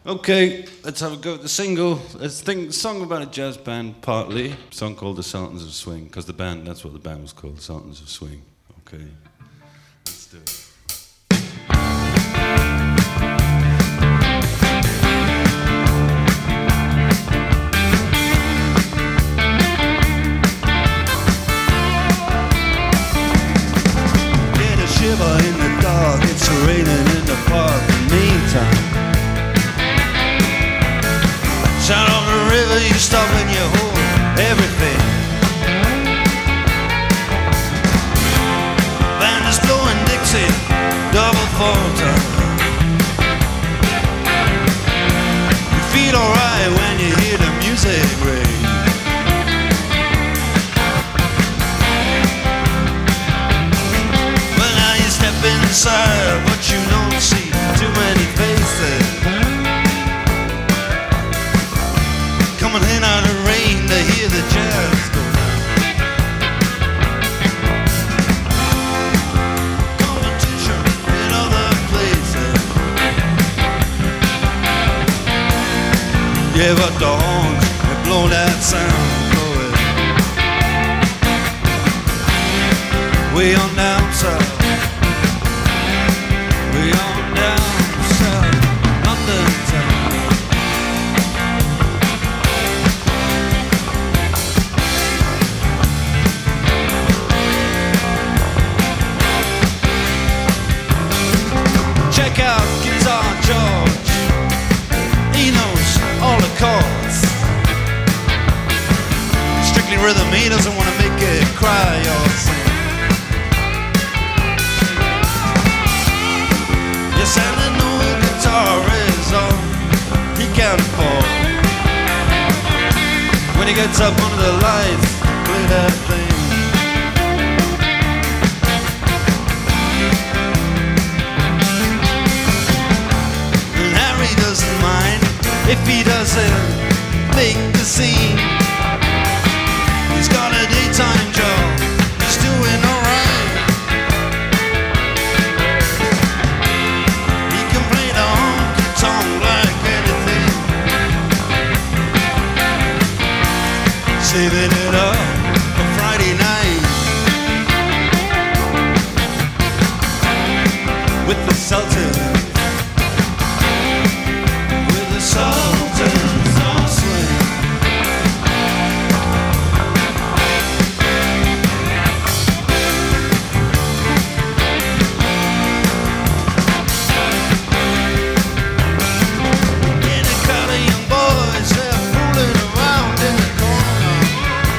Okay, let's have a go at the single. Let's think song about a jazz band, partly. A song called The Sultans of Swing, because the band, that's what the band was called, The Sultans of Swing. Okay, let's do it. Get a shiver in the dark, it's raining in the park. In the meantime, sound on the river, you stop and you hold everything. Band is blowing Dixie, double fall time. You feel alright when you hear the music ring. Well, now you step inside, but you don't see too many faces coming in out of rain to hear the jazz go down. Competition in other places. Yeah, but the horns, they blow that sound going way on down south. Way on down south, London town. Check out Guitar George, he knows all the chords. Strictly rhythm, he doesn't want to make it cry or sing. Yes, and an old guitar is all he can afford. When he gets up under the lights, play that thing. Doesn't mind if he doesn't make the scene. He's got a daytime job, he's doing alright. He can play the honky tonk like anything, saving it up for Friday night with the Sultans. Sultans of Swing. In a crowd of young boys, they're fooling around in the corner.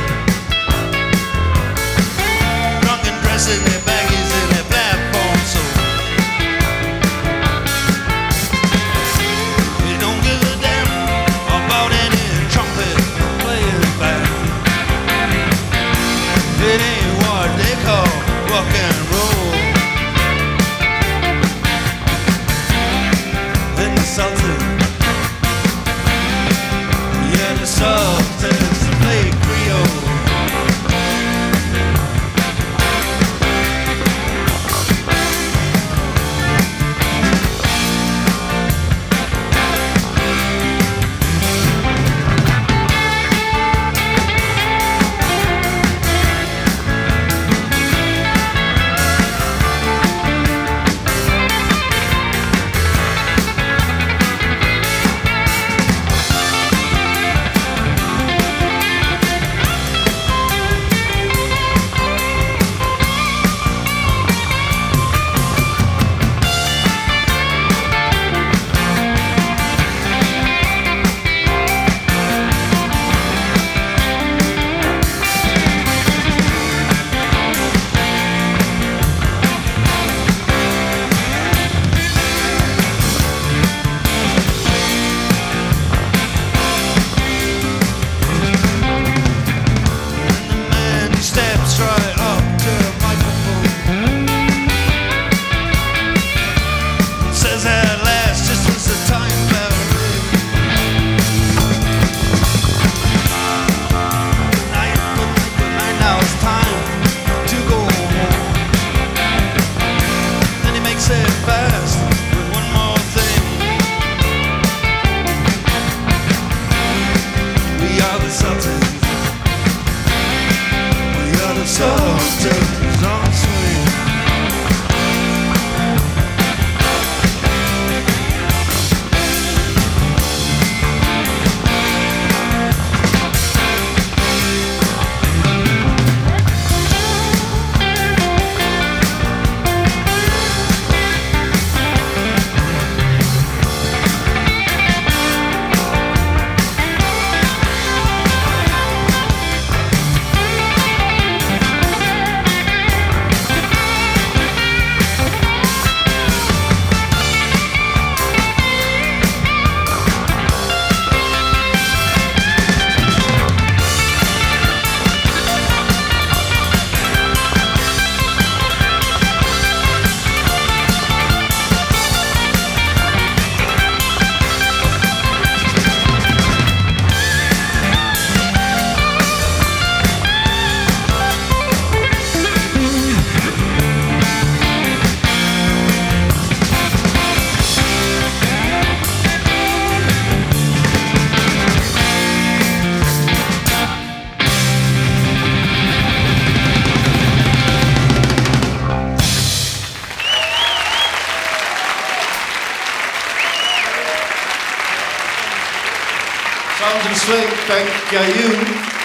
Sultans of Swing, thank you.